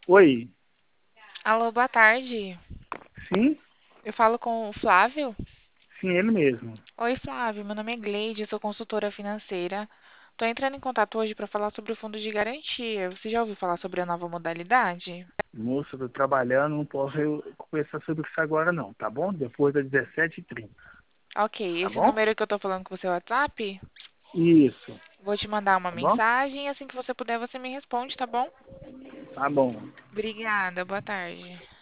Oi, Alô, boa tarde. sim? Eu falo com o Flávio? Sim, ele mesmo. Oi, Flávio. Meu nome é Gleide, sou consultora financeira. Tô entrando em contato hoje para falar sobre o fundo de garantia. Você já ouviu falar sobre a nova modalidade? Moça, eu tô trabalhando, não posso conversar sobre isso agora não, tá bom? Depois das 17h30, Ok, tá esse bom? número que eu tô falando com você é o WhatsApp? Isso, Vou te mandar uma tá bom? mensagem e assim que você puder, você me responde, tá bom? Tá bom. Obrigada, boa tarde.